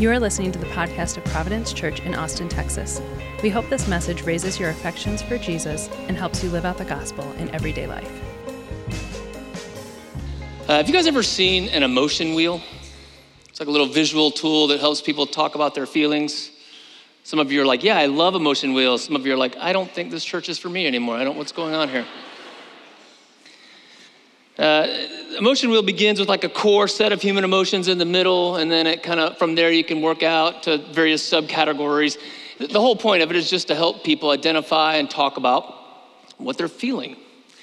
You are listening to the podcast of Providence Church in Austin, Texas. We hope this message raises your affections for Jesus and helps you live out the gospel in everyday life. Have you guys ever seen an emotion wheel? It's like a little visual tool that helps people talk about their feelings. Some of you are like, yeah, I love emotion wheels. Some of you are like, I don't think this church is for me anymore. I don't know what's going on here. Emotion wheel begins with like a core set of human emotions in the middle, and then it kind of, from there you can work out to various subcategories. The whole point of it is just to help people identify and talk about what they're feeling.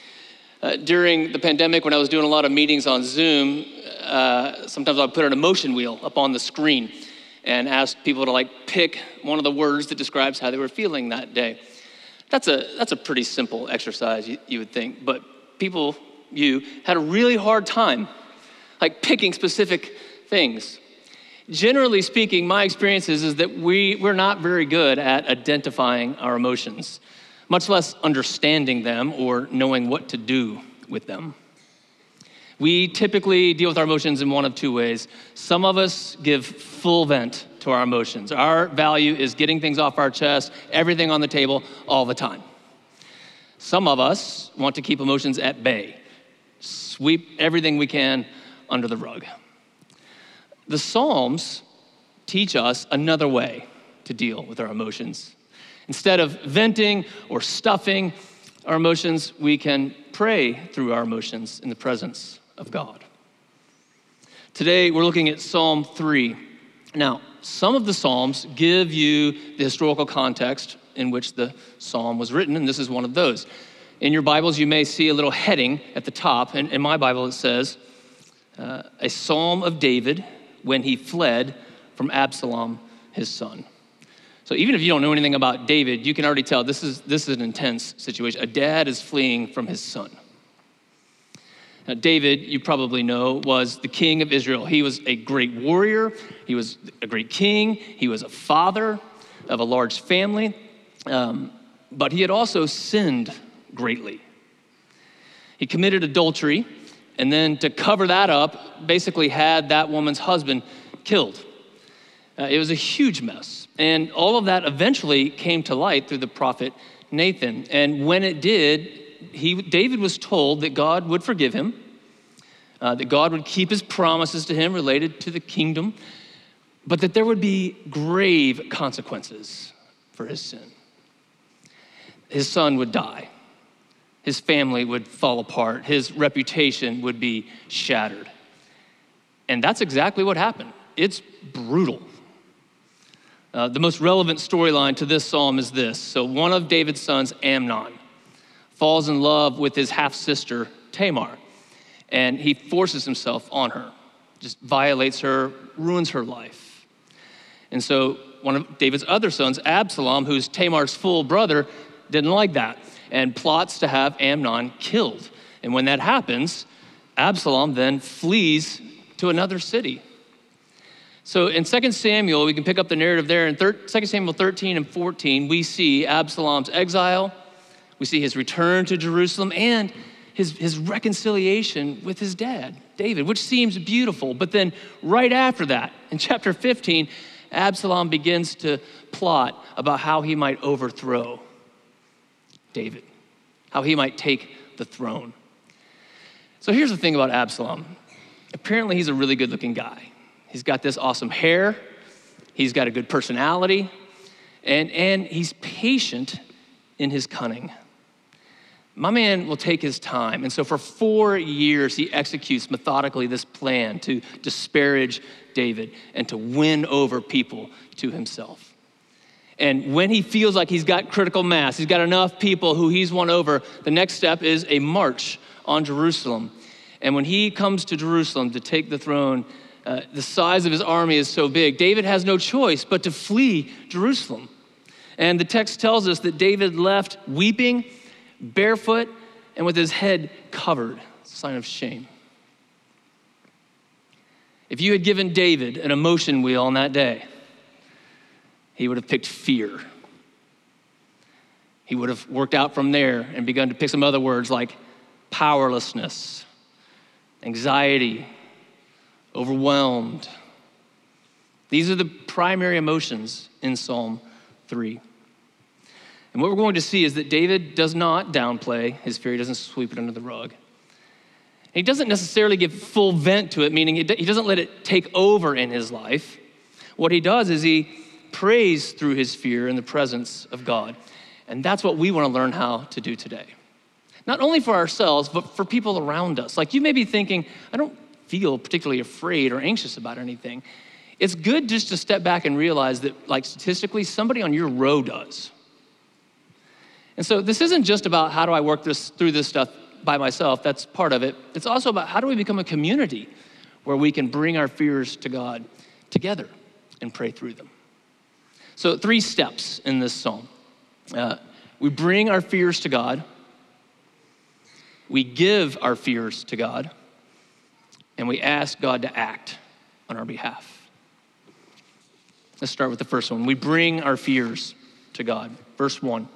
During the pandemic, when I was doing a lot of meetings on Zoom, sometimes I'd put an emotion wheel up on the screen and ask people to like pick one of the words that describes how they were feeling that day. That's a pretty simple exercise, you would think, but you had a really hard time like picking specific things. Generally speaking, my experience is that we're not very good at identifying our emotions, much less understanding them or knowing what to do with them. We typically deal with our emotions in one of two ways. Some of us give full vent to our emotions. Our value is getting things off our chest, everything on the table, all the time. Some of us want to keep emotions at bay, sweep everything we can under the rug. The Psalms teach us another way to deal with our emotions. Instead of venting or stuffing our emotions, we can pray through our emotions in the presence of God. Today, we're looking at Psalm 3. Now, some of the Psalms give you the historical context in which the Psalm was written, and this is one of those. In your Bibles, you may see a little heading at the top. And in my Bible, it says, a Psalm of David when he fled from Absalom, his son. So even if you don't know anything about David, you can already tell this is an intense situation. A dad is fleeing from his son. Now, David, you probably know, was the king of Israel. He was a great warrior. He was a great king. He was a father of a large family. But he had also sinned greatly. He committed adultery, and then to cover that up, basically had that woman's husband killed. It was a huge mess. And all of that eventually came to light through the prophet Nathan. And when it did, David was told that God would forgive him, that God would keep his promises to him related to the kingdom, but that there would be grave consequences for his sin. His son would die. His family would fall apart. His reputation would be shattered. And that's exactly what happened. It's brutal. The most relevant storyline to this psalm is this. So one of David's sons, Amnon, falls in love with his half-sister, Tamar, and he forces himself on her, just violates her, ruins her life. And so one of David's other sons, Absalom, who's Tamar's full brother, didn't like that and plots to have Amnon killed. And when that happens, Absalom then flees to another city. So in 2 Samuel, we can pick up the narrative there. In 2 Samuel 13 and 14, we see Absalom's exile. We see his return to Jerusalem and his reconciliation with his dad, David, which seems beautiful. But then right after that, in chapter 15, Absalom begins to plot about how he might overthrow David, how he might take the throne. So here's the thing about Absalom. Apparently he's a really good looking guy. He's got this awesome hair. He's got a good personality. And he's patient in his cunning. My man will take his time. And so for 4 years, he executes methodically this plan to disparage David and to win over people to himself. And when he feels like he's got critical mass, he's got enough people who he's won over, the next step is a march on Jerusalem. And when he comes to Jerusalem to take the throne, the size of his army is so big, David has no choice but to flee Jerusalem. And the text tells us that David left weeping, barefoot, and with his head covered. It's a sign of shame. If you had given David an emotion wheel on that day, he would have picked fear. He would have worked out from there and begun to pick some other words like powerlessness, anxiety, overwhelmed, These are the primary emotions in Psalm 3. And what we're going to see is that David does not downplay his fear. He doesn't sweep it under the rug. He doesn't necessarily give full vent to it, meaning he doesn't let it take over in his life. What he does is he prays through his fear in the presence of God. And that's what we want to learn how to do today. Not only for ourselves, but for people around us. Like you may be thinking, I don't feel particularly afraid or anxious about anything. It's good just to step back and realize that, like statistically, somebody on your row does. And so this isn't just about how do I work through this stuff by myself. That's part of it. It's also about how do we become a community where we can bring our fears to God together and pray through them. So 3 steps in this psalm. We bring our fears to God. We give our fears to God. And we ask God to act on our behalf. Let's start with the first one. We bring our fears to God. Verse 1.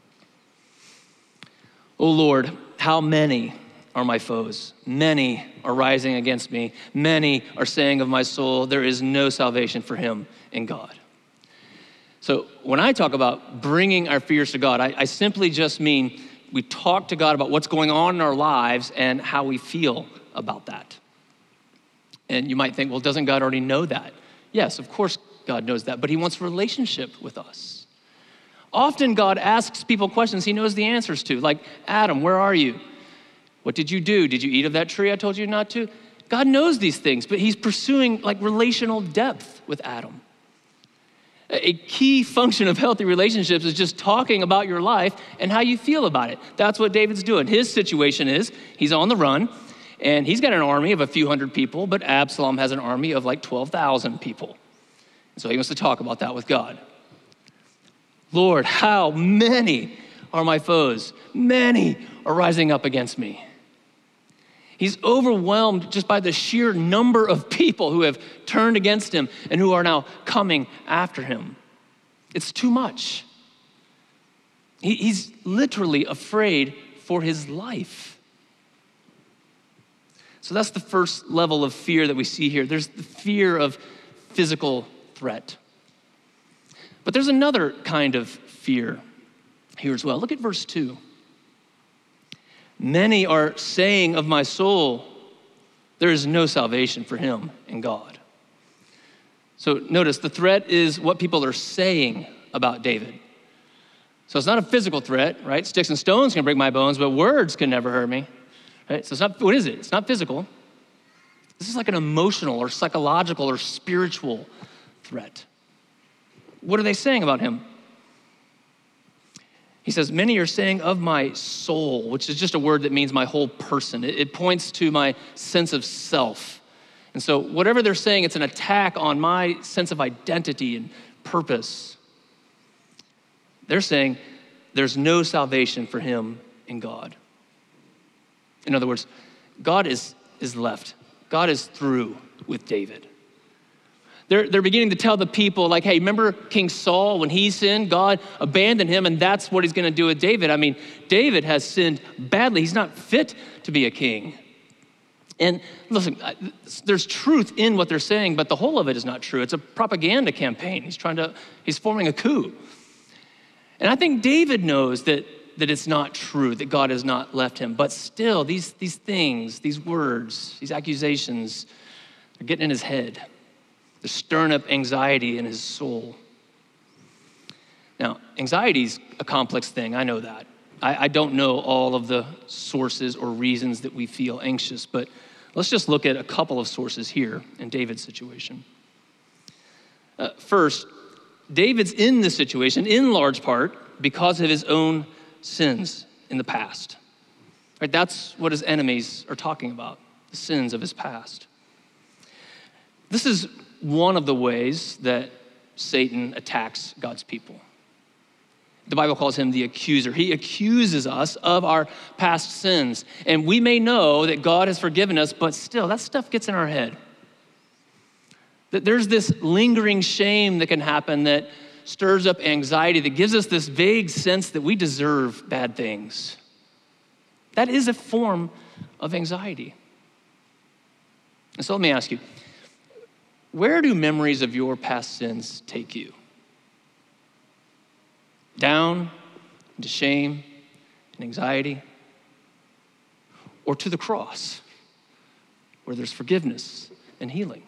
O Lord, how many are my foes? Many are rising against me. Many are saying of my soul, there is no salvation for him in God. So when I talk about bringing our fears to God, I simply just mean we talk to God about what's going on in our lives and how we feel about that. And you might think, well, doesn't God already know that? Yes, of course God knows that, but he wants a relationship with us. Often God asks people questions he knows the answers to, like, Adam, where are you? What did you do? Did you eat of that tree I told you not to? God knows these things, but he's pursuing like relational depth with Adam. A key function of healthy relationships is just talking about your life and how you feel about it. That's what David's doing. His situation is he's on the run, and he's got an army of a few hundred people, but Absalom has an army of like 12,000 people. So he wants to talk about that with God. Lord, how many are my foes? Many are rising up against me. He's overwhelmed just by the sheer number of people who have turned against him and who are now coming after him. It's too much. He's literally afraid for his life. So that's the first level of fear that we see here. There's the fear of physical threat. But there's another kind of fear here as well. Look at verse 2. Many are saying of my soul, there is no salvation for him in God. So notice the threat is what people are saying about David. So it's not a physical threat, right? Sticks and stones can break my bones, but words can never hurt me. Right? So it's not, what is it? It's not physical. This is like an emotional or psychological or spiritual threat. What are they saying about him? He says, many are saying of my soul, which is just a word that means my whole person. It points to my sense of self. And so whatever they're saying, it's an attack on my sense of identity and purpose. They're saying there's no salvation for him in God. In other words, God is left. God is through with David. They're beginning to tell the people, like, hey, remember King Saul, when he sinned, God abandoned him, and that's what he's going to do with David. I mean, David has sinned badly. He's not fit to be a king. And listen, there's truth in what they're saying, but the whole of it is not true. It's a propaganda campaign. He's forming a coup. And I think David knows that it's not true, that God has not left him. But still, these things, these words, these accusations, are getting in his head. They're stirring up anxiety in his soul. Now, anxiety is a complex thing. I know that. I don't know all of the sources or reasons that we feel anxious, but let's just look at a couple of sources here in David's situation. First, David's in this situation in large part because of his own sins in the past. Right? That's what his enemies are talking about, the sins of his past. This is one of the ways that Satan attacks God's people. The Bible calls him the accuser. He accuses us of our past sins. And we may know that God has forgiven us, but still, that stuff gets in our head. That there's this lingering shame that can happen that stirs up anxiety, that gives us this vague sense that we deserve bad things. That is a form of anxiety. And so let me ask you, where do memories of your past sins take you? Down into shame and anxiety? Or to the cross, where there's forgiveness and healing?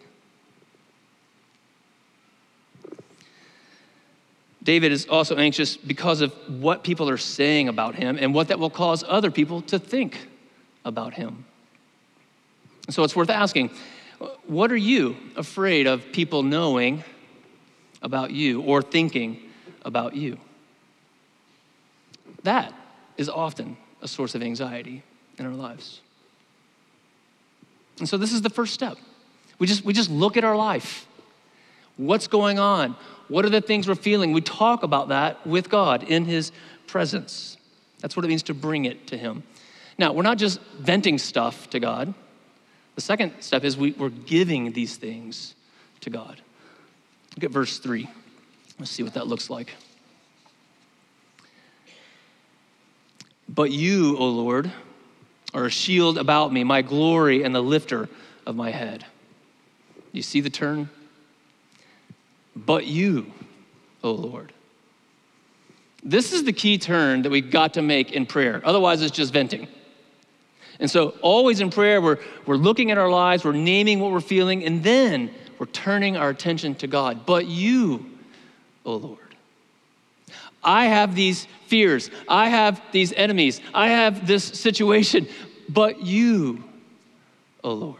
David is also anxious because of what people are saying about him and what that will cause other people to think about him. So it's worth asking, what are you afraid of people knowing about you or thinking about you? That is often a source of anxiety in our lives. And so this is the first step. We just look at our life. What's going on? What are the things we're feeling? We talk about that with God in his presence. That's what it means to bring it to him. Now, we're not just venting stuff to God. The second step is we're giving these things to God. Look at verse 3. Let's see what that looks like. But you, O Lord, are a shield about me, my glory and the lifter of my head. You see the turn? But you, O Lord. This is the key turn that we've got to make in prayer. Otherwise, it's just venting. And so always in prayer, we're looking at our lives, we're naming what we're feeling, and then we're turning our attention to God. But you, O Lord. I have these fears. I have these enemies. I have this situation. But you, O Lord.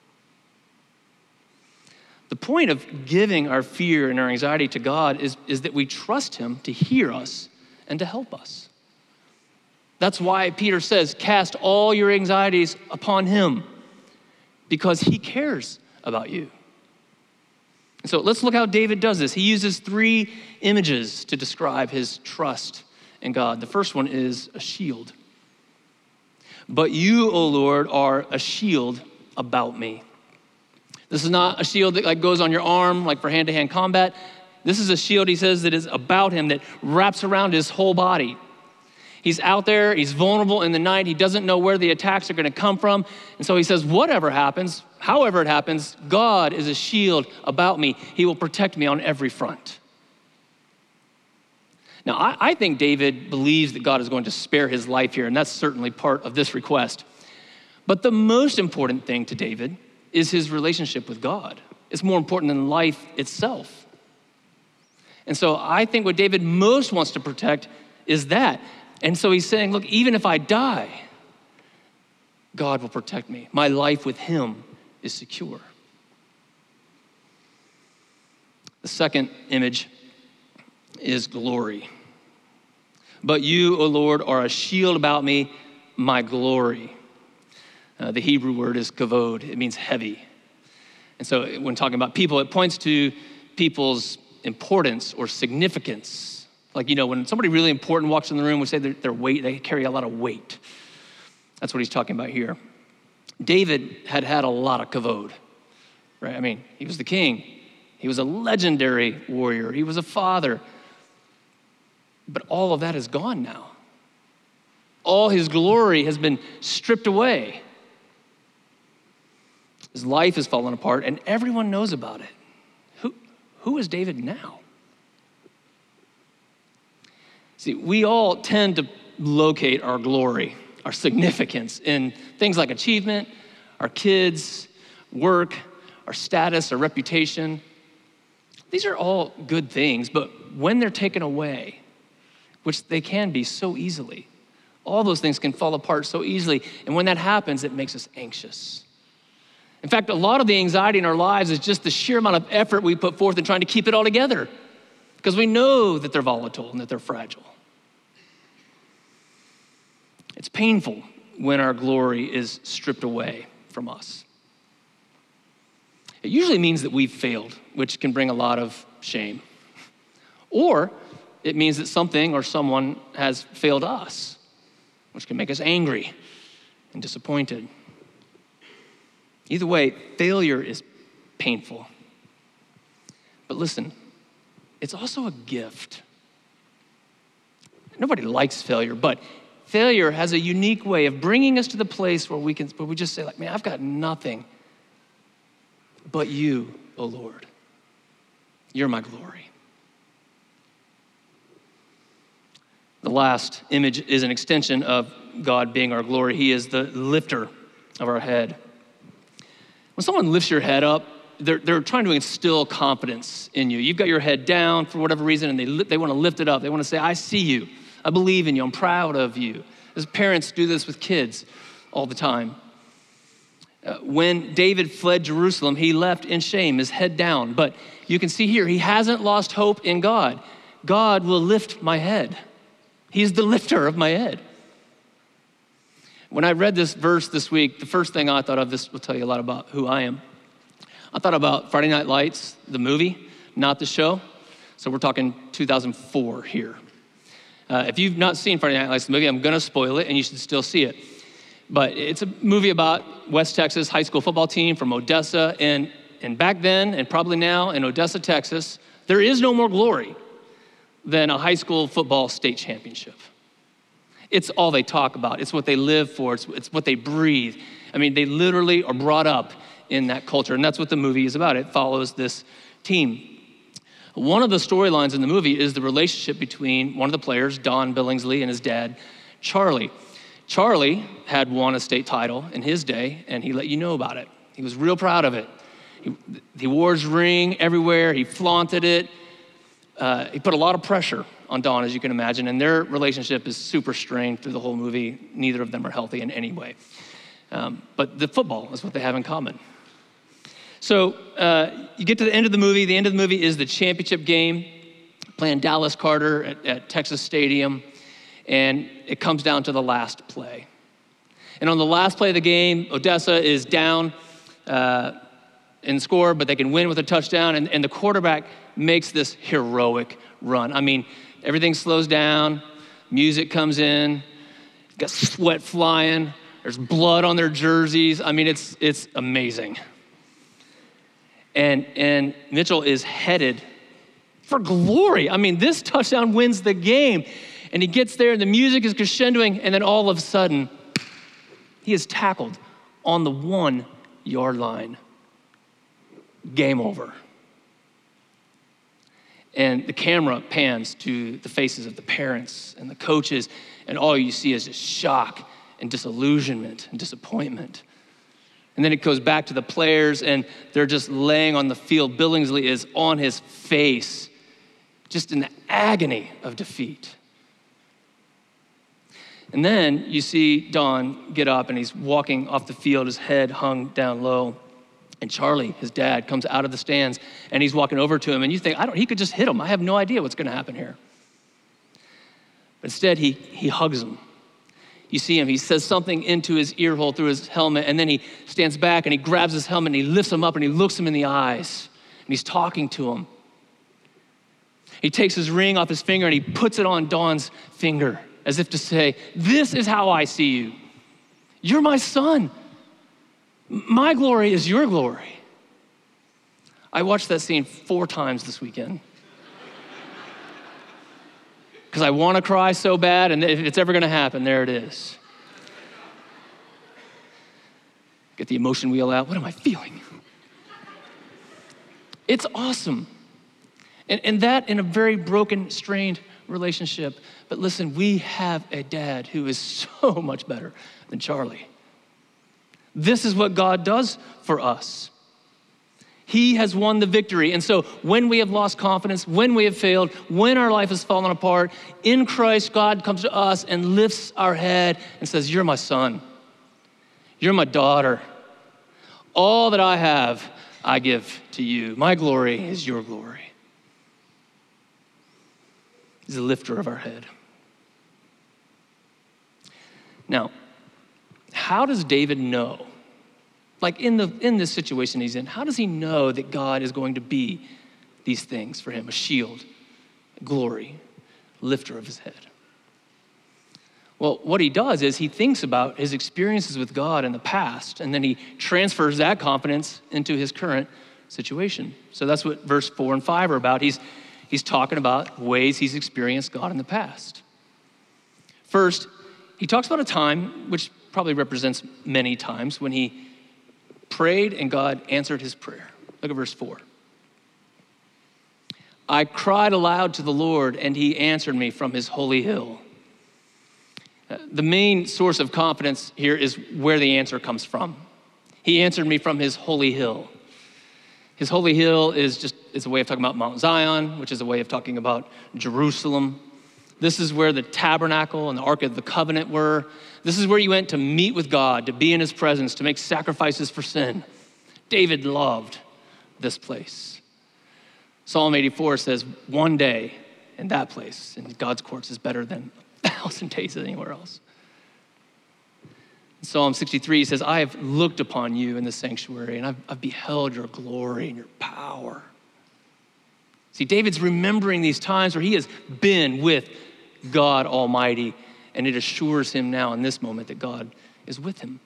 The point of giving our fear and our anxiety to God is that we trust him to hear us and to help us. That's why Peter says, cast all your anxieties upon him, because he cares about you. And so let's look how David does this. He uses 3 images to describe his trust in God. The first one is a shield. But you, O Lord, are a shield about me. This is not a shield that goes on your arm, like for hand-to-hand combat. This is a shield, he says, that is about him, that wraps around his whole body. He's out there, he's vulnerable in the night, he doesn't know where the attacks are gonna come from. And so he says, whatever happens, however it happens, God is a shield about me. He will protect me on every front. Now, I think David believes that God is going to spare his life here, and that's certainly part of this request. But the most important thing to David is his relationship with God. It's more important than life itself. And so I think what David most wants to protect is that. And so he's saying, look, even if I die, God will protect me. My life with him is secure. The second image is glory. But you, O Lord, are a shield about me, my glory. The Hebrew word is kavod. It means heavy. And so when talking about people, it points to people's importance or significance. Like, when somebody really important walks in the room, we say their weight, they carry a lot of weight. That's what he's talking about here. David had a lot of kavod, right? I mean, he was the king. He was a legendary warrior. He was a father. But all of that is gone now. All his glory has been stripped away. His life has fallen apart, and everyone knows about it. Who is David now? See, we all tend to locate our glory, our significance in things like achievement, our kids, work, our status, our reputation. These are all good things, but when they're taken away, which they can be so easily, all those things can fall apart so easily. And when that happens, it makes us anxious. In fact, a lot of the anxiety in our lives is just the sheer amount of effort we put forth in trying to keep it all together, because we know that they're volatile and that they're fragile. It's painful when our glory is stripped away from us. It usually means that we've failed, which can bring a lot of shame. Or it means that something or someone has failed us, which can make us angry and disappointed. Either way, failure is painful. But listen, it's also a gift. Nobody likes failure, but failure has a unique way of bringing us to the place where we just say, man, I've got nothing but you, O Lord. You're my glory. The last image is an extension of God being our glory. He is the lifter of our head. When someone lifts your head up, they're trying to instill confidence in you. You've got your head down for whatever reason, and they want to lift it up. They want to say, I see you. I believe in you. I'm proud of you. As parents do this with kids all the time. When David fled Jerusalem, he left in shame, his head down. But you can see here, he hasn't lost hope in God. God will lift my head. He's the lifter of my head. When I read this verse this week, the first thing I thought of, this will tell you a lot about who I am. I thought about Friday Night Lights, the movie, not the show. So we're talking 2004 here. If you've not seen Friday Night Lights, the movie, I'm gonna spoil it and you should still see it. But it's a movie about West Texas high school football team from Odessa. And back then, and probably now in Odessa, Texas, there is no more glory than a high school football state championship. It's all they talk about. It's what they live for. It's what they breathe. I mean, they literally are brought up in that culture, and that's what the movie is about. It follows this team. One of the storylines in the movie is the relationship between one of the players, Don Billingsley, and his dad, Charlie. Charlie had won a state title in his day, and he let you know about it. He was real proud of it. He wore his ring everywhere. He flaunted it. He put a lot of pressure on Don, as you can imagine, and their relationship is super strained through the whole movie. Neither of them are healthy in any way. But the football is what they have in common. So you get to the end of the movie. The end of the movie is the championship game, playing Dallas Carter at Texas Stadium, and it comes down to the last play. And on the last play of the game, Odessa is down in score, but they can win with a touchdown, and the quarterback makes this heroic run. I mean, everything slows down, music comes in, got sweat flying, there's blood on their jerseys. I mean, it's amazing. And Mitchell is headed for glory. I mean, this touchdown wins the game. And he gets there, and the music is crescendoing, and then all of a sudden, he is tackled on the 1 yard line. Game over. And the camera pans to the faces of the parents and the coaches, and all you see is just shock and disillusionment and disappointment. And then it goes back to the players, and they're just laying on the field. Billingsley is on his face, just in the agony of defeat. And then you see Don get up, and he's walking off the field, his head hung down low. And Charlie, his dad, comes out of the stands, and he's walking over to him, and you think, he could just hit him. I have no idea what's gonna happen here. But instead, he hugs him. You see him, he says something into his ear hole through his helmet, and then he stands back and he grabs his helmet and he lifts him up and he looks him in the eyes, and he's talking to him. He takes his ring off his finger and he puts it on Don's finger, as if to say, this is how I see you. You're my son. My glory is your glory. I watched that scene 4 times this weekend. Because I want to cry so bad, and if it's ever going to happen, there it is. Get the emotion wheel out. What am I feeling? It's awesome. And that in a very broken, strained relationship. But listen, we have a dad who is so much better than Charlie. This is what God does for us. He has won the victory. And so when we have lost confidence, when we have failed, when our life has fallen apart, in Christ, God comes to us and lifts our head and says, you're my son. You're my daughter. All that I have, I give to you. My glory is your glory. He's the lifter of our head. Now, how does David know? Like in this situation he's in, how does he know that God is going to be these things for him? A shield, glory, lifter of his head. Well, what he does is he thinks about his experiences with God in the past, and then he transfers that confidence into his current situation. So that's what verse 4 and 5 are about. He's talking about ways he's experienced God in the past. First, he talks about a time, which probably represents many times, when he prayed and God answered his prayer. Look at verse 4. I cried aloud to the Lord, and he answered me from his holy hill. The main source of confidence here is where the answer comes from. He answered me from his holy hill. His holy hill is a way of talking about Mount Zion, which is a way of talking about Jerusalem. This is where the tabernacle and the Ark of the Covenant were. This is where you went to meet with God, to be in his presence, to make sacrifices for sin. David loved this place. Psalm 84 says, one day in that place, in God's courts, is better than 1,000 days anywhere else. Psalm 63 says, I have looked upon you in the sanctuary, and I've beheld your glory and your power. See, David's remembering these times where he has been with God Almighty, and it assures him now in this moment that God is with him.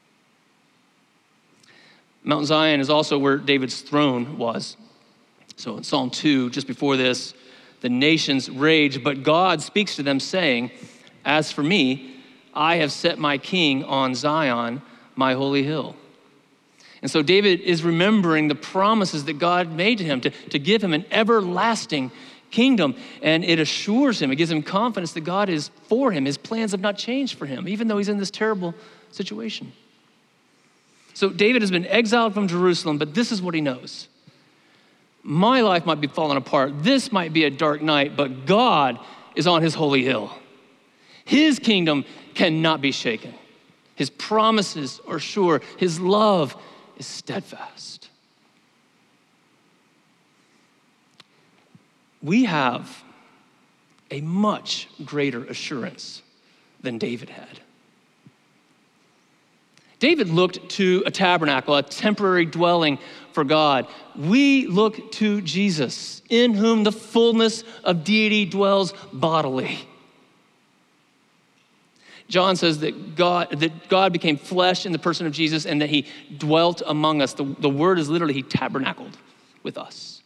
Mount Zion is also where David's throne was. So in Psalm 2, just before this, the nations rage, but God speaks to them saying, as for me, I have set my king on Zion, my holy hill. And so David is remembering the promises that God made to him to give him an everlasting kingdom. And it assures him, it gives him confidence that God is for him. His plans have not changed for him, even though he's in this terrible situation. So David has been exiled from Jerusalem, but this is what he knows. My life might be falling apart. This might be a dark night, but God is on his holy hill. His kingdom cannot be shaken. His promises are sure. His love is steadfast. We have a much greater assurance than David had. David looked to a tabernacle, a temporary dwelling for God. We look to Jesus, in whom the fullness of deity dwells bodily. John says that God became flesh in the person of Jesus and that he dwelt among us. The word is literally he tabernacled with us.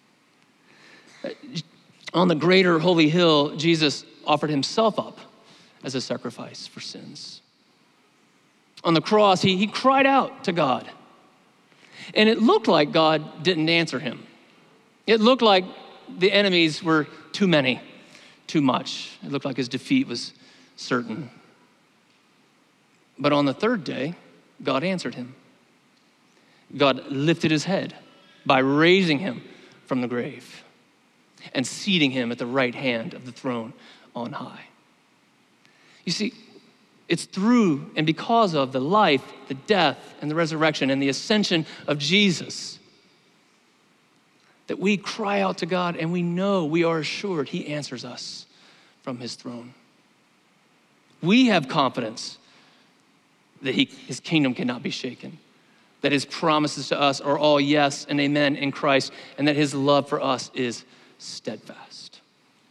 On the greater holy hill, Jesus offered himself up as a sacrifice for sins. On the cross, he cried out to God. And it looked like God didn't answer him. It looked like the enemies were too many, too much. It looked like his defeat was certain. But on the third day, God answered him. God lifted his head by raising him from the grave and seating him at the right hand of the throne on high. You see, it's through and because of the life, the death, and the resurrection and the ascension of Jesus that we cry out to God and we know, we are assured he answers us from his throne. We have confidence that his kingdom cannot be shaken, that his promises to us are all yes and amen in Christ, and that his love for us is steadfast.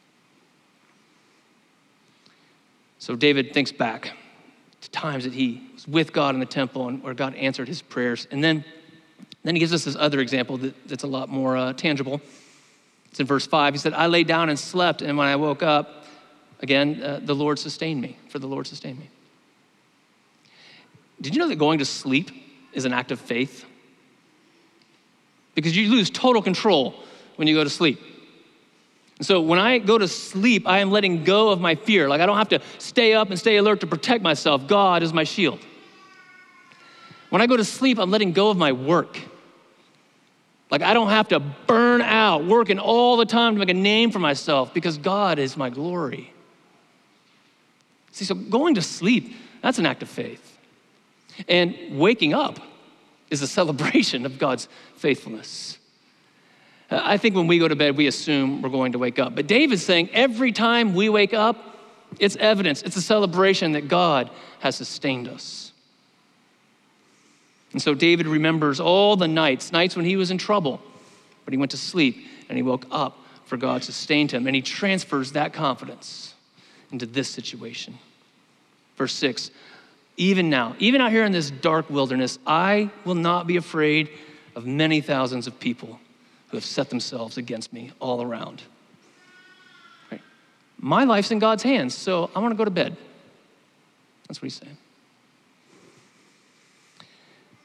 So David thinks back to times that he was with God in the temple and where God answered his prayers. And then he gives us this other example that's a lot more tangible. It's in verse 5. He said, I lay down and slept, and when I woke up, again, the Lord sustained me, for the Lord sustained me. Did you know that going to sleep is an act of faith? Because you lose total control when you go to sleep. And so when I go to sleep, I am letting go of my fear. Like I don't have to stay up and stay alert to protect myself. God is my shield. When I go to sleep, I'm letting go of my work. Like I don't have to burn out working all the time to make a name for myself because God is my glory. See, so going to sleep, that's an act of faith. And waking up is a celebration of God's faithfulness. I think when we go to bed, we assume we're going to wake up. But David's saying every time we wake up, it's evidence, it's a celebration that God has sustained us. And so David remembers all the nights when he was in trouble, but he went to sleep and he woke up for God sustained him. And he transfers that confidence into this situation. Verse 6, even now, even out here in this dark wilderness, I will not be afraid of many thousands of people who have set themselves against me all around. Right? My life's in God's hands, so I want to go to bed. That's what he's saying.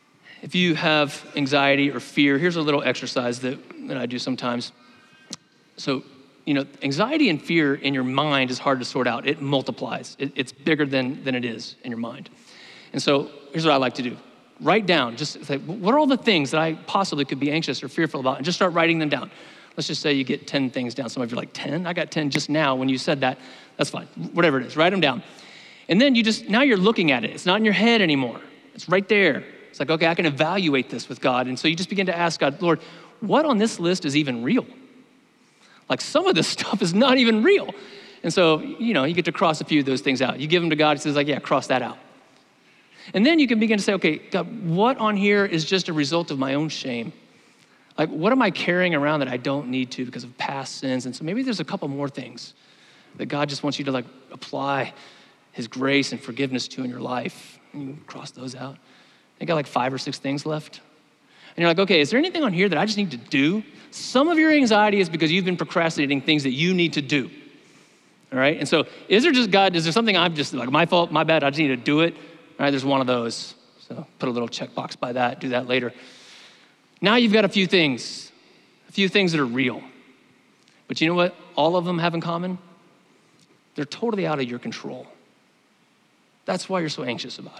If you have anxiety or fear, here's a little exercise that I do sometimes. So, anxiety and fear in your mind is hard to sort out. It multiplies. It's bigger than it is in your mind. And so here's what I like to do. Write down, just say, what are all the things that I possibly could be anxious or fearful about? And just start writing them down. Let's just say you get 10 things down. Some of you are like, 10? I got 10 just now when you said that. That's fine. Whatever it is, write them down. And then now you're looking at it. It's not in your head anymore. It's right there. It's like, okay, I can evaluate this with God. And so you just begin to ask God, Lord, what on this list is even real? Like some of this stuff is not even real. And so, you get to cross a few of those things out. You give them to God, he says like, yeah, cross that out. And then you can begin to say, okay, God, what on here is just a result of my own shame? Like, what am I carrying around that I don't need to because of past sins? And so maybe there's a couple more things that God just wants you to apply his grace and forgiveness to in your life. And you cross those out. You got 5 or 6 things left. And you're like, okay, is there anything on here that I just need to do? Some of your anxiety is because you've been procrastinating things that you need to do. All right? And so is there something I'm just my fault, my bad, I just need to do it? All right, there's one of those. So put a little checkbox by that, do that later. Now you've got a few things that are real. But you know what all of them have in common? They're totally out of your control. That's why you're so anxious about it.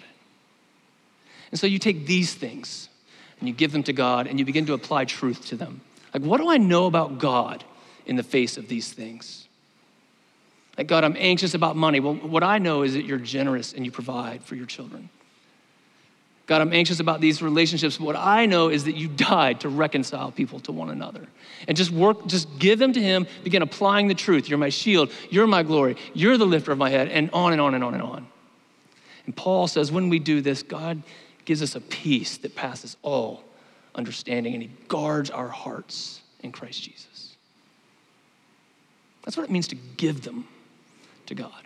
And so you take these things and you give them to God and you begin to apply truth to them. Like, what do I know about God in the face of these things? Like, God, I'm anxious about money. Well, what I know is that you're generous and you provide for your children. God, I'm anxious about these relationships. What I know is that you died to reconcile people to one another. And just give them to him, begin applying the truth. You're my shield, you're my glory, you're the lifter of my head, and on and on and on and on. And Paul says when we do this, God gives us a peace that passes all understanding, and he guards our hearts in Christ Jesus. That's what it means to give them to God.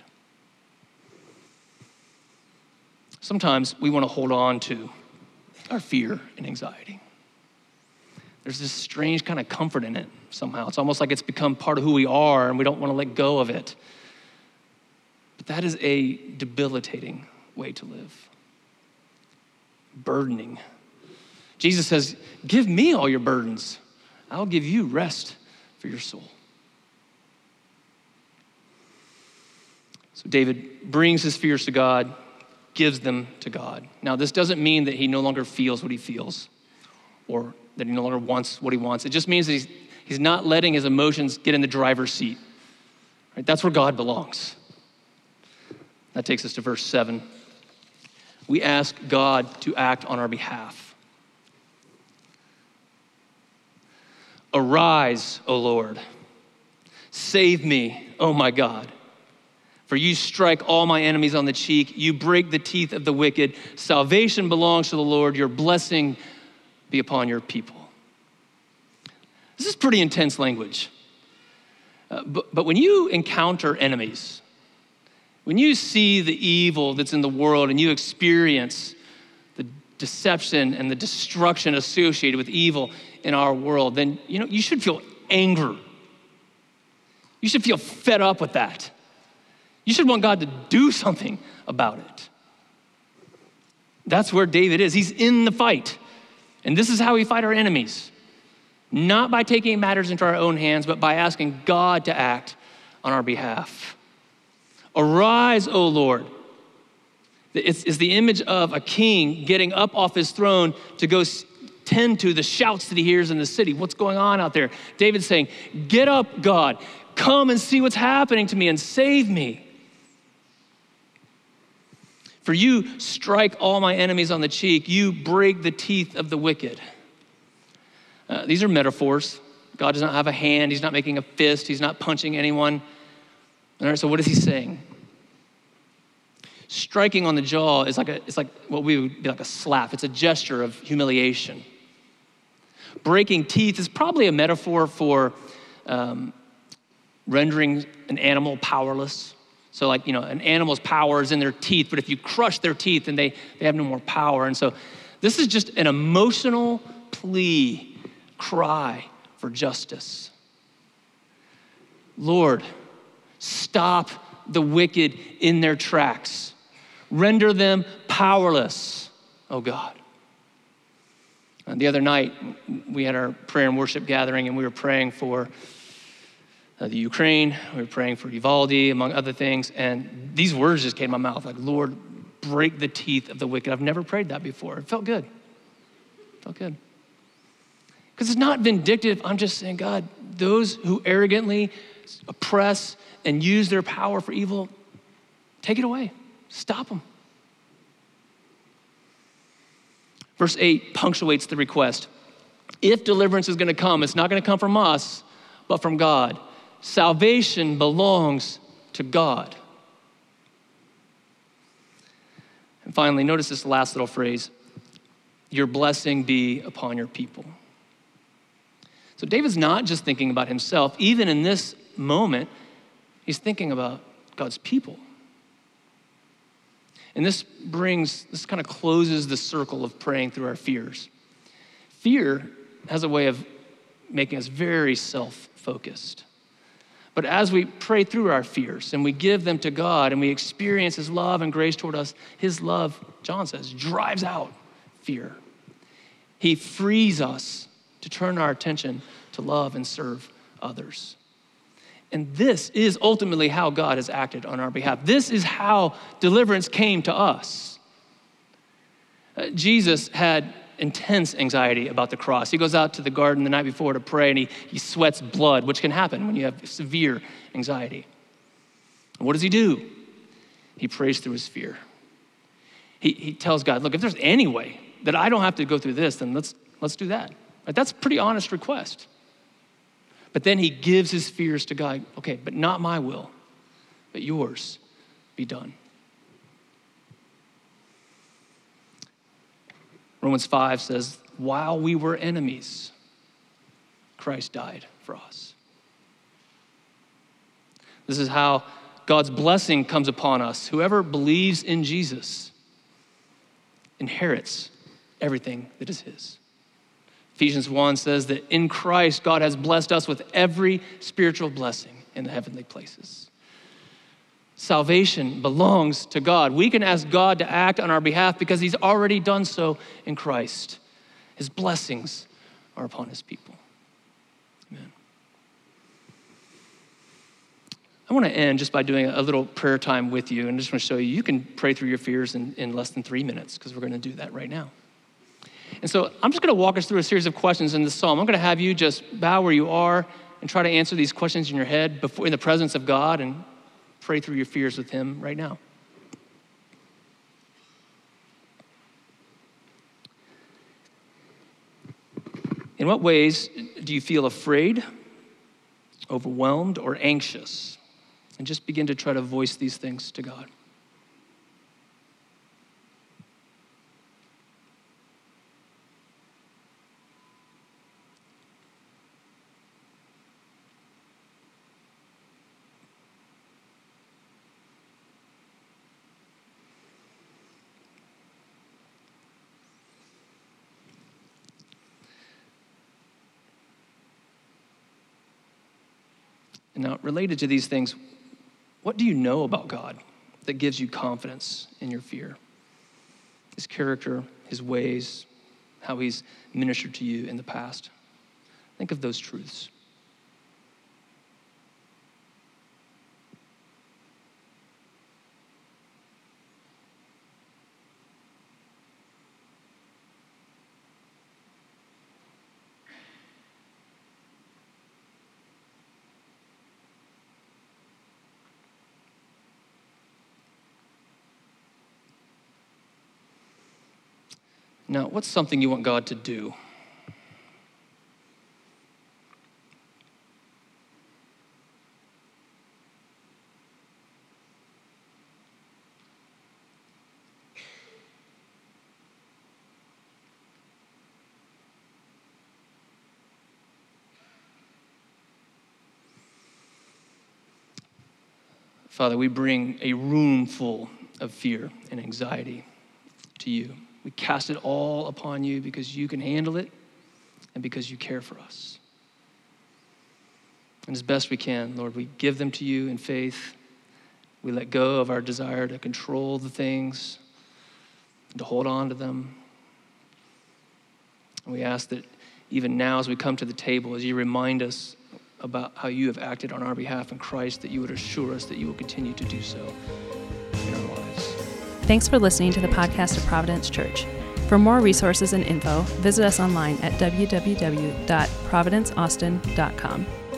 Sometimes we want to hold on to our fear and anxiety. There's this strange kind of comfort in it somehow. It's almost like it's become part of who we are and we don't want to let go of it. But that is a debilitating way to live. Burdening. Jesus says, give me all your burdens. I'll give you rest for your soul. So David brings his fears to God, gives them to God. Now, this doesn't mean that he no longer feels what he feels or that he no longer wants what he wants. It just means that he's not letting his emotions get in the driver's seat. Right? That's where God belongs. That takes us to verse 7. We ask God to act on our behalf. Arise, O Lord. Save me, O my God. For you strike all my enemies on the cheek. You break the teeth of the wicked. Salvation belongs to the Lord. Your blessing be upon your people. This is pretty intense language. But when you encounter enemies, when you see the evil that's in the world and you experience the deception and the destruction associated with evil in our world, then you should feel anger. You should feel fed up with that. You should want God to do something about it. That's where David is. He's in the fight. And this is how we fight our enemies. Not by taking matters into our own hands, but by asking God to act on our behalf. Arise, O Lord. It's the image of a king getting up off his throne to go tend to the shouts that he hears in the city. What's going on out there? David's saying, get up, God. Come and see what's happening to me and save me. For you strike all my enemies on the cheek. You break the teeth of the wicked. These are metaphors. God does not have a hand. He's not making a fist. He's not punching anyone. All right, so what is he saying? Striking on the jaw is it's like what we would be like a slap. It's a gesture of humiliation. Breaking teeth is probably a metaphor for rendering an animal powerless. So an animal's power is in their teeth, but if you crush their teeth, then they have no more power. And so this is just an emotional plea, cry for justice. Lord, stop the wicked in their tracks. Render them powerless, oh God. The other night, we had our prayer and worship gathering, and we were praying for the Ukraine. We were praying for Uvalde, among other things. And these words just came to my mouth, like, Lord, break the teeth of the wicked. I've never prayed that before. It felt good. Felt good. Because it's not vindictive. I'm just saying, God, those who arrogantly oppress and use their power for evil, take it away. Stop them. Verse 8 punctuates the request. If deliverance is going to come, it's not going to come from us, but from God. Salvation belongs to God. And finally, notice this last little phrase, your blessing be upon your people. So David's not just thinking about himself. Even in this moment, he's thinking about God's people. And this kind of closes the circle of praying through our fears. Fear has a way of making us very self-focused. But as we pray through our fears and we give them to God and we experience his love and grace toward us, his love, John says, drives out fear. He frees us to turn our attention to love and serve others. And this is ultimately how God has acted on our behalf. This is how deliverance came to us. Jesus had intense anxiety about the cross. He goes out to the garden the night before to pray, and he sweats blood, which can happen when you have severe anxiety. And what does he do? He prays through his fear. He tells God, look, if there's any way that I don't have to go through this, then let's do that. Like, that's a pretty honest request. But then he gives his fears to God. Okay, but not my will, but yours be done. Romans 5 says, while we were enemies, Christ died for us. This is how God's blessing comes upon us. Whoever believes in Jesus inherits everything that is his. Ephesians 1 says that in Christ, God has blessed us with every spiritual blessing in the heavenly places. Salvation belongs to God. We can ask God to act on our behalf because he's already done so in Christ. His blessings are upon his people. Amen. I want to end just by doing a little prayer time with you, and I just want to show you, you can pray through your fears in less than 3 minutes, because we're going to do that right now. And so I'm just going to walk us through a series of questions in the psalm. I'm going to have you just bow where you are and try to answer these questions in your head before, in the presence of God, and pray through your fears with him right now. In what ways do you feel afraid, overwhelmed, or anxious? And just begin to try to voice these things to God. Now, related to these things, what do you know about God that gives you confidence in your fear? His character, his ways, how he's ministered to you in the past. Think of those truths. Now, what's something you want God to do? Father, we bring a room full of fear and anxiety to you. We cast it all upon you because you can handle it and because you care for us. And as best we can, Lord, we give them to you in faith. We let go of our desire to control the things, to hold on to them. And we ask that even now as we come to the table, as you remind us about how you have acted on our behalf in Christ, that you would assure us that you will continue to do so in our lives. Thanks for listening to the podcast of Providence Church. For more resources and info, visit us online at www.providenceaustin.com.